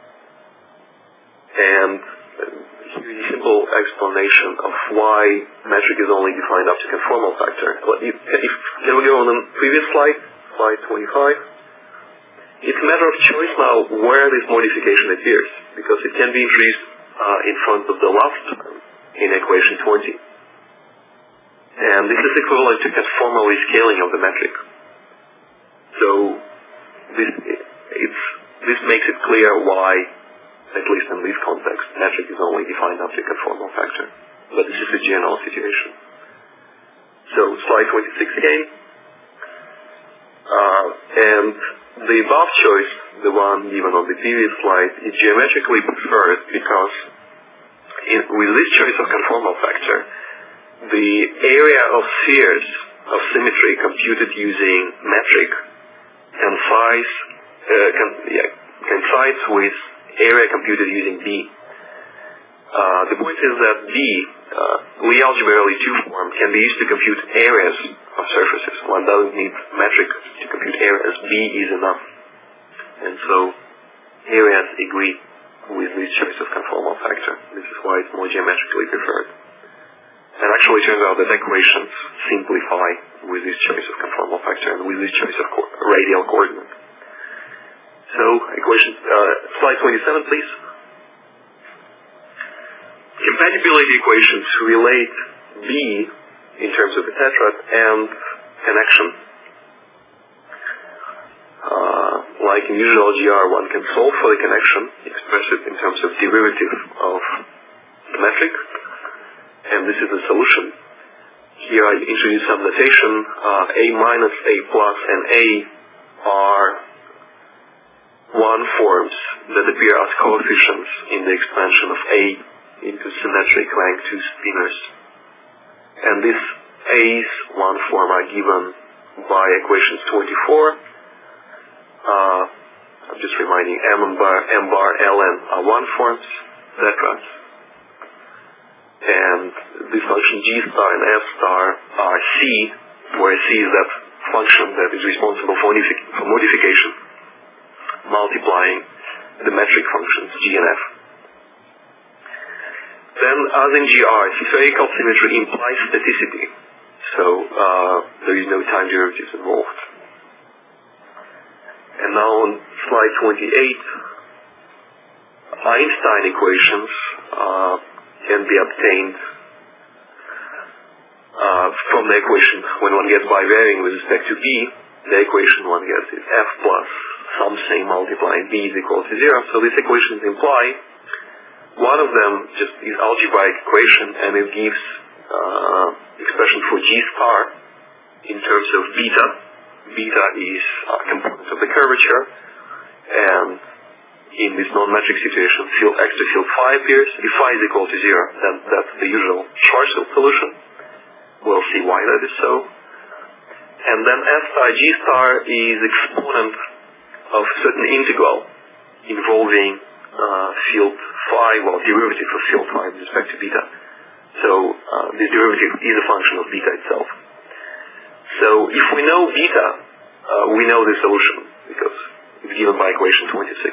And here's a simple explanation of why metric is only defined up to conformal factor. If, if, can we go on the previous slide, slide twenty-five? It's a matter of choice now where this modification appears, because it can be introduced uh, in front of the last term in equation twenty. And this is equivalent to conformal rescaling of the metric. So this, it's, this makes it clear why, at least in this context, metric is only defined up to conformal factor. But this is a general situation. So slide twenty-six again. Uh, and the above choice, the one given on the previous slide, is geometrically preferred because in, with this choice of conformal factor, the area of spheres of symmetry computed using metric coincides, uh, con, yeah, coincides with area computed using B. Uh, the point is that B, uh, Lie algebraically two form, can be used to compute areas of surfaces. One doesn't need metric to compute areas. B is enough. And so areas agree with this choice of conformal factor. This is why it's more geometrically preferred. And actually it turns out that equations simplify with this choice of conformal factor and with this choice of co- radial coordinate. So equation, uh, slide twenty-seven, please. Compatibility equations relate B in terms of the tetrad and connection. Uh, like in usual G R, one can solve for the connection, express it in terms of derivative of the metric, and this is the solution. Here I introduce some notation. Uh, A minus, A plus, and A are one forms that appear as coefficients in the expansion of A into symmetric rank two spinors. And these A's, one form, are given by equations twenty-four. Uh, I'm just reminding M bar, M bar, Ln are one forms, tetrads. And this function G star and F star are C, where C is that function that is responsible for, modific- for modification, multiplying the metric functions G and F. Then, as in G R, spherical symmetry implies staticity, so uh, there is no time derivatives involved. And now on slide twenty-eight, Einstein equations uh, can be obtained uh, from the equation when one gets by varying with respect to B. The equation one gets is F plus something multiplied B is equal to zero. So these equations imply one of them just is algebraic equation, and it gives uh, expression for G star in terms of beta. Beta is a component of the curvature, and in this non-metric situation, field x to field phi appears. If phi is equal to zero, then that's the usual Schwarzschild solution. We'll see why that is so. And then S star G star is exponent of certain integral involving uh, field phi, well, derivative of field phi with respect to beta. So uh, this derivative is a function of beta itself. So if we know beta, uh, we know the solution because it's given by equation twenty-six.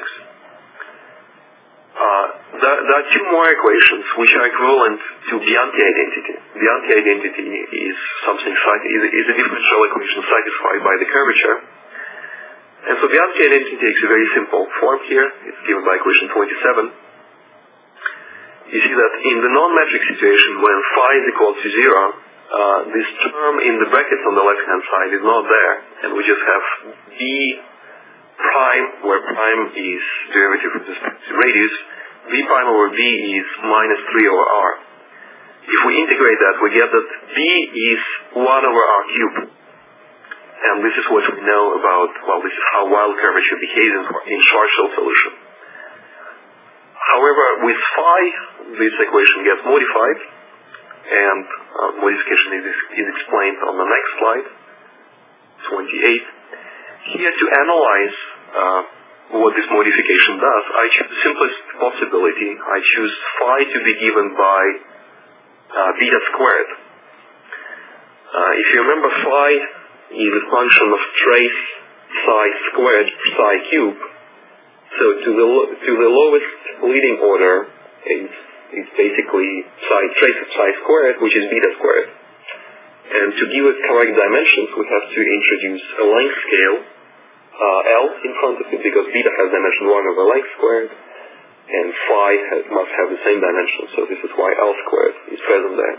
Uh, there, there are two more equations which are equivalent to Bianchi identity. Bianchi identity is something is, is a differential equation satisfied by the curvature. And so Bianchi identity takes a very simple form here. It's given by equation twenty-seven. You see that in the non-metric situation, when phi is equal to zero, uh, this term in the brackets on the left-hand side is not there, and we just have b prime, where prime is derivative with respect to radius. B prime over b is minus three over r. If we integrate that, we get that b is one over r cubed. And this is what we know about, well, this is how wild curvature behaves in, in Schwarzschild solution. However, with phi, this equation gets modified, and uh, modification is, is explained on the next slide, twenty-eight. Here, to analyze uh, what this modification does, I choose the simplest possibility. I choose phi to be given by uh, beta squared. Uh, if you remember, phi is a function of trace psi squared per psi cube. So to the to the lowest leading order, it's, it's basically psi trace of psi squared, which is beta squared. And to give it correct dimensions, we have to introduce a length scale, uh, L in front of it, because beta has dimension one over length squared, and phi has, must have the same dimension, so this is why L squared is present there.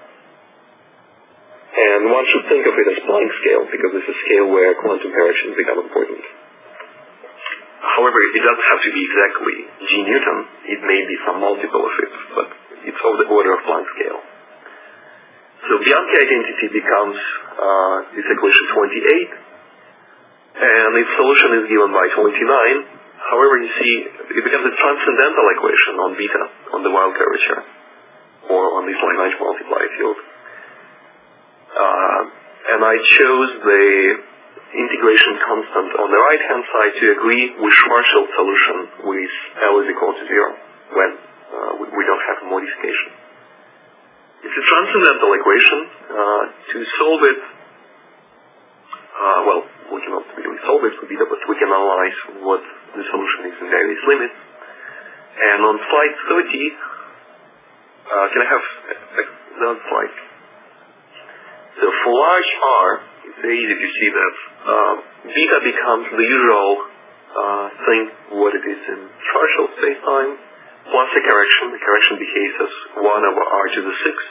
And one should think of it as Planck scale, because it's a scale where quantum directions become important. However, it doesn't have to be exactly G Newton. It may be some multiple of it, but it's of the order of Planck scale. So Bianchi identity becomes uh, this equation twenty-eight, and its solution is given by twenty-nine. However, you see, it becomes a transcendental equation on beta, on the wild curvature, or on this Lagrange multiplier field. Uh, and I chose the integration constant on the right-hand side to agree with Schwarzschild solution with L is equal to zero when uh, we, we don't have a modification. It's a transcendental equation. Uh, to solve it, uh, well, we cannot really solve it for beta, but we can analyze what the solution is in various limits. And on slide thirty, uh, can I have another slide? So for large R, it's very easy to see that uh, beta becomes the usual uh, thing, what it is in Schwarzschild spacetime, plus a correction. The correction behaves as one over r to the sixth.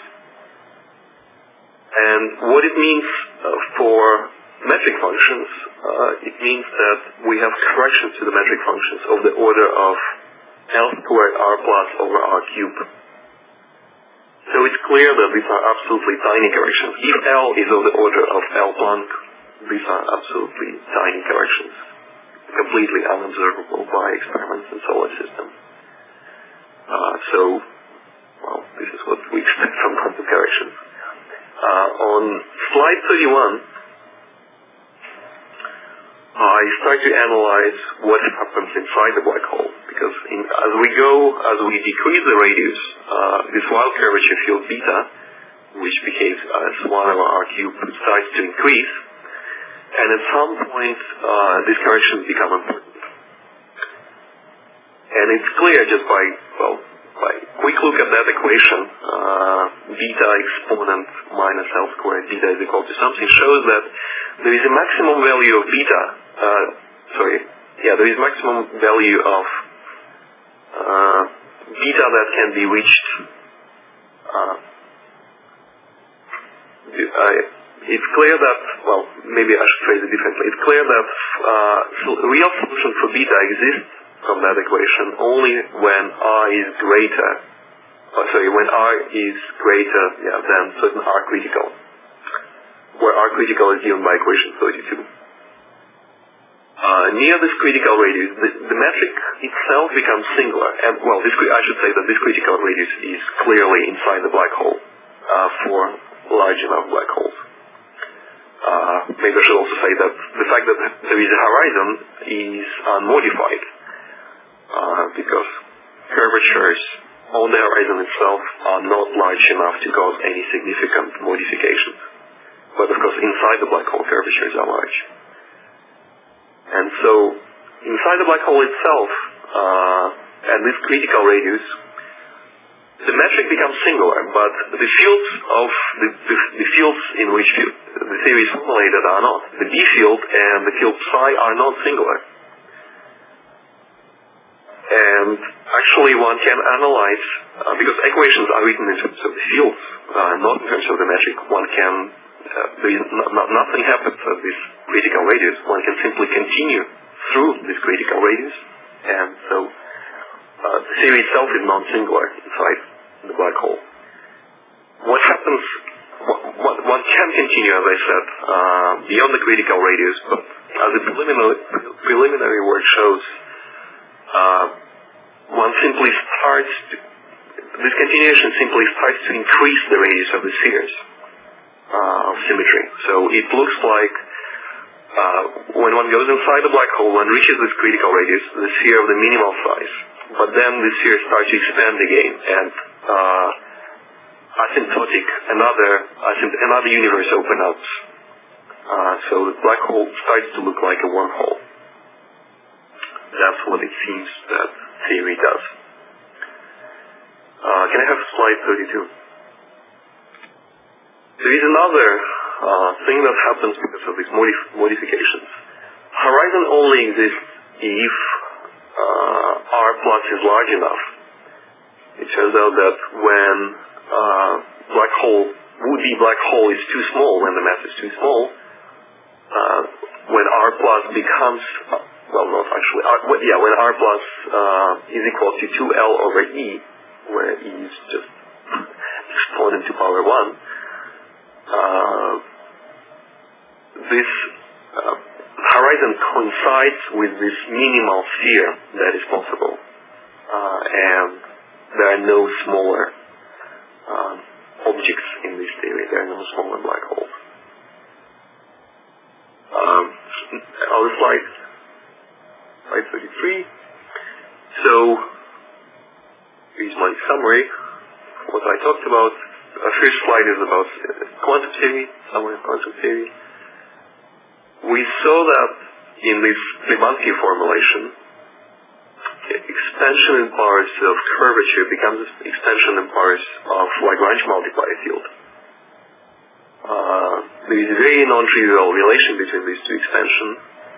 And what it means uh, for metric functions, uh, it means that we have corrections to the metric functions of the order of L squared r plus over r cubed. So it's clear that these are absolutely tiny corrections. If L is of the order of L Planck, these are absolutely tiny corrections, completely unobservable by experiments in solar system. Uh, so, well, this is what we expect from quantum corrections. Uh, on slide thirty-one, I start to analyze what happens inside the black hole, because in, as we go, as we decrease the radius, uh, this wild curvature field beta, which behaves as one over r cubed, starts to increase, and at some point, uh, these corrections become important. And it's clear just by, well, by quick look at that equation, uh, beta exponent minus L squared, beta is equal to something, shows that there is a maximum value of beta, uh, sorry, yeah, there is maximum value of uh, beta that can be reached. Uh, uh, it's clear that, well, maybe I should phrase it differently. It's clear that uh, so real solution for beta exists from that equation only when R is greater, oh, sorry, when R is greater yeah, than certain R critical, where R critical is given by equation thirty-two. Uh, near this critical radius, the, the metric itself becomes singular, and well, this, I should say that this critical radius is clearly inside the black hole uh, for large enough black holes. Uh, maybe I should also say that the fact that there is a horizon is unmodified. Uh, because curvatures on the horizon itself are not large enough to cause any significant modifications. But of course, inside the black hole, curvatures are large. And so, inside the black hole itself, uh, at this critical radius, the metric becomes singular, but the fields of the, the, the fields in which the theory is formulated are not. The B field and the field psi are not singular. And actually one can analyze, uh, because equations are written in terms of the fields, uh, not in terms of the metric, one can, uh, there is not, not, nothing happens at this critical radius. One can simply continue through this critical radius, and so uh, the theory itself is non-singular inside the black hole. What happens, what, what, one can continue, as I said, uh, beyond the critical radius, but as the preliminary, preliminary work shows, Uh, one simply starts, to, this continuation simply starts to increase the radius of the spheres uh, of symmetry. So it looks like uh, when one goes inside the black hole, one reaches this critical radius, the sphere of the minimal size, but then the sphere starts to expand again, and uh, asymptotic, another, asymt- another universe opens up. Uh, so the black hole starts to look like a wormhole. That's what it seems that theory does. Uh, can I have slide thirty-two? There is another uh, thing that happens because of these modif- modifications. Horizon only exists if uh, R plus is large enough. It turns out that when uh, black hole, would-be black hole is too small, when the mass is too small, uh, when R plus becomes uh, well, not actually. R, yeah, when R plus uh, is equal to two L over E, where E is just exponent to power one, uh, this uh, horizon coincides with this minimal sphere that is possible, uh, and there are no smaller um, objects in this theory. There are no smaller black holes. Um, other slides. Slide thirty-three. So, here's my summary of what I talked about. Our first slide is about quantum theory, summary of quantum theory. We saw that in this Klimansky formulation, extension in powers of curvature becomes extension in powers of Lagrange multiplier field. Uh, there is a very non-trivial relation between these two extensions.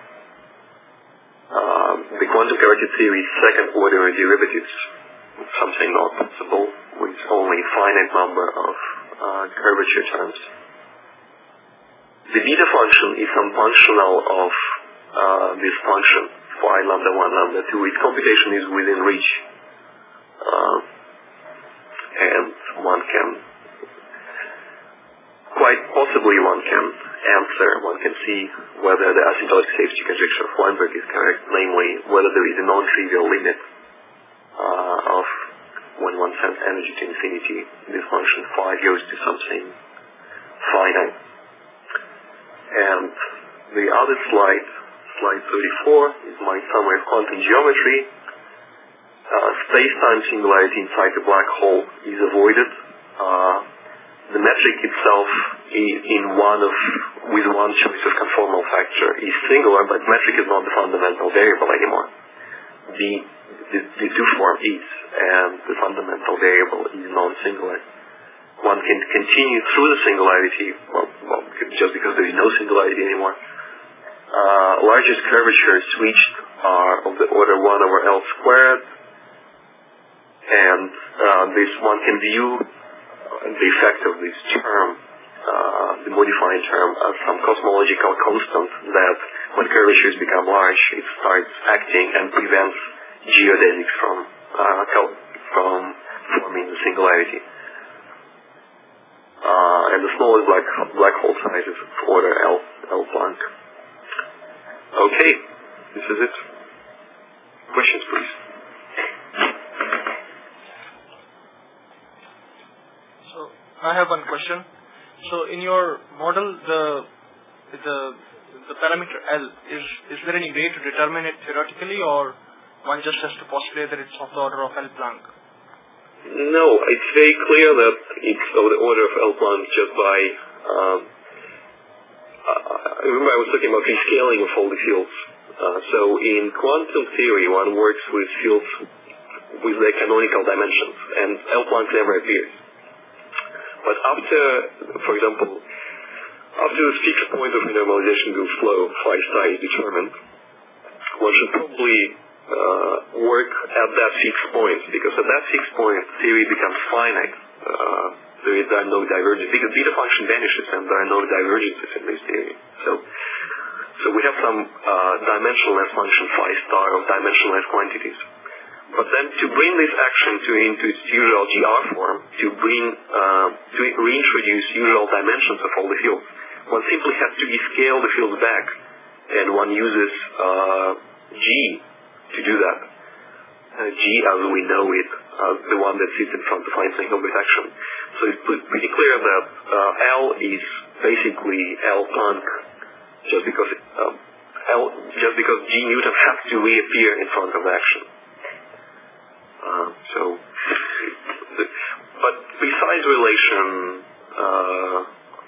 Uh, the quantum character theory's second order derivatives, something not possible with only a finite number of uh, curvature terms. The beta function is some functional of uh, this function, phi lambda one, lambda two. Its computation is within reach. Uh, and one can, quite possibly one can answer, one can see whether the asymptotic safety conjecture of Weinberg is correct, namely whether there is a non-trivial limit uh, of when one sends energy to infinity, this function phi goes to something finite. And the other slide, slide thirty-four, is my summary of quantum geometry. Uh, space-time singularity inside the black hole is avoided. Uh, the metric itself in one of, with one choice of conformal factor is singular, but metric is not the fundamental variable anymore. The, the, the two form is, and the fundamental variable is non-singular. One can continue through the singularity, well, well just because there is no singularity anymore. Uh, largest curvatures reached are of the order one over L squared, and uh, this one can view the effect of this term, uh, the modifying term, as some cosmological constant that when curvatures become large, it starts acting and prevents geodesics from uh, from forming the singularity. Uh, and the smallest black black hole size is order L L Planck. Okay, this is it. Questions, please. So I have one question. So in your model, the the the parameter L, is is there any way to determine it theoretically, or one just has to postulate that it's of the order of L Planck? No, it's very clear that it's of the order of L Planck just by. Um, I remember I was talking about rescaling of all the fields. Uh, so in quantum theory, one works with fields with their canonical dimensions, and L Planck never appears. But after, for example, after the fixed point of renormalization group flow, phi psi is determined, one should probably uh, work at that fixed point, because at that fixed point, theory becomes finite. Uh, there, is, there are no divergences, because beta function vanishes, and there are no divergences in this theory. So, so we have some uh, dimensionless function phi star of dimensionless quantities. But then to bring this action to into its usual G R form, to bring uh, to reintroduce usual dimensions of all the fields, one simply has to rescale the fields back, and one uses uh, G to do that. Uh, G as we know it, as the one that sits in front of Einstein Hilbert action. So it's pretty clear that uh, L is basically L Planck, just because it, um, L just because G Newton has to reappear in front of the action. Uh, so, but precise relation. Uh,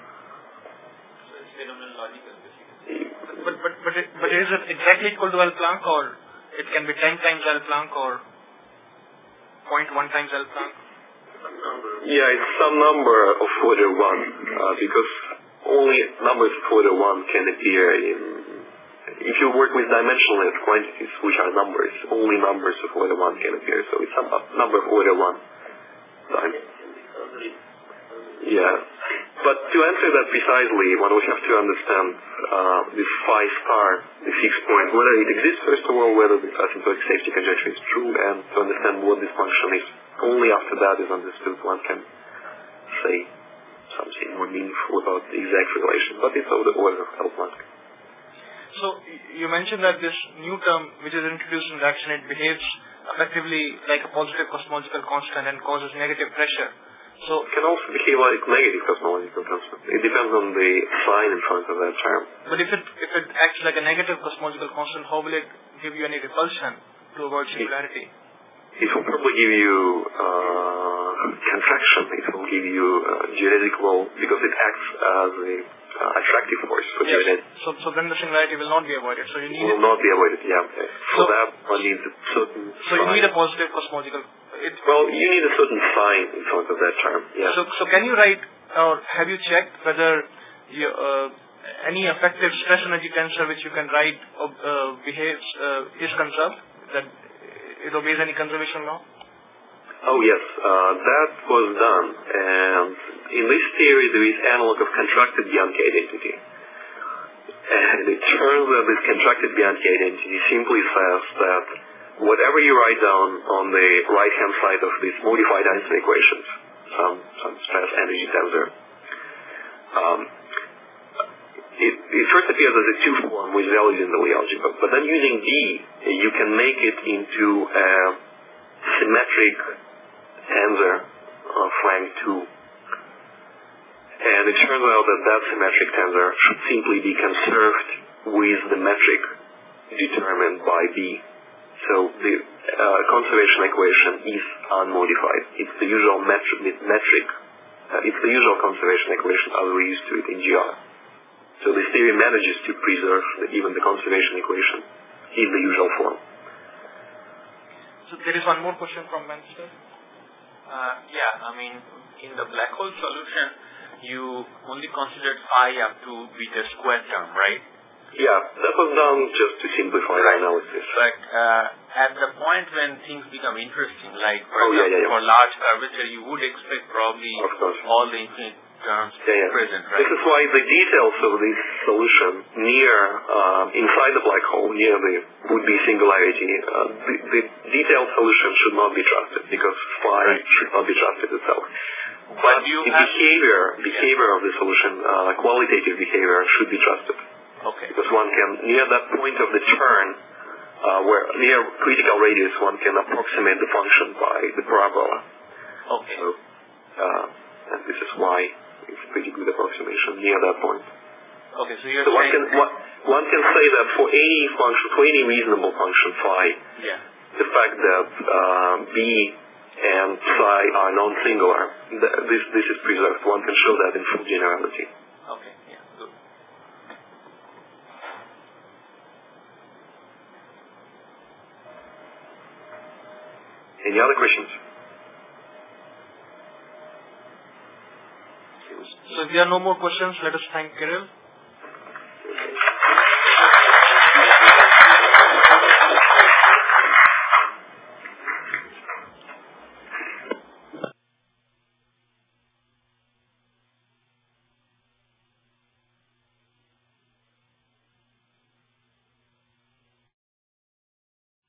but but but it, but is it exactly equal to L Planck, or it can be ten times L Planck, or zero point one times L Planck? Yeah, it's some number of order one, uh, because only numbers of order one can appear in. If you work with dimensionless quantities, which are numbers, only numbers of order one can appear. So it's some number of order one. Yeah. But to answer that precisely, one would have to understand uh, this phi star, the fixed point, whether it exists first of all, whether the asymptotic safety conjecture is true, and to understand what this function is. Only after that is understood one can say something more meaningful about the exact relation. But it's of the order of L Planck. So you mentioned that this new term, which is introduced in the action, it behaves effectively like a positive cosmological constant and causes negative pressure. So it can also behave like negative cosmological constant. It depends on the sign in front of that term. But if it if it acts like a negative cosmological constant, how will it give you any repulsion to avoid singularity? It, it will probably give you uh, contraction. It will give you uh, geodesical, because it acts as a Uh, attractive force for yes. geodesics. So, so then the singularity will not be avoided. So you need will not be avoided. Yeah. For so, that, one needs a certain. So sign. You need a positive cosmological. It, well, you need a certain sign in front of that term. Yeah. So, so can you write, or have you checked whether you, uh, any effective stress energy tensor which you can write uh, behaves uh, is conserved, that it obeys any conservation law? Oh yes, uh, that was done, and in this theory there is analog of contracted Bianchi identity. And it turns out this contracted Bianchi identity simply says that whatever you write down on the right-hand side of these modified Einstein equations, some, some stress energy tensor, um, it, it first appears as a two-form with values in the Lie algebra, but then using D, you can make it into a symmetric tensor of rank two. And it turns out that that symmetric tensor should simply be conserved with the metric determined by B. So the uh, conservation equation is unmodified. It's the usual metric, metric uh, it's the usual conservation equation as we used to it in G R. So this theory manages to preserve the, even the conservation equation in the usual form. So there is one more question from Manchester. Uh, yeah, I mean, in the black hole solution, you only considered phi up to be the square term, right? Yeah, that was done just to simplify the analysis. But uh, at the point when things become interesting, like for oh, example, yeah, yeah, yeah. for large curvature, you would expect probably all the infinite terms yeah, yeah. present, right? This is why the details of this solution near, uh, inside the black hole, near the would-be singularity, uh, the, the detailed solution should not be trusted because phi right. should not be trusted itself. But, but the behavior, behavior yeah. of the solution, uh, qualitative behavior should be trusted. Okay. Because one can, near that point of the turn, uh, where near critical radius, one can approximate the function by the parabola. Okay. So, uh, and this is why it's pretty good approximation near that point. Okay, so you're so one saying... Can, one, one can say that for any function, for any reasonable function phi, yeah. the fact that uh, b and psi are non-singular, th this, this is preserved. One can show that in full generality. Okay, yeah, good. Any other questions? So if there are no more questions, let us thank Kirill.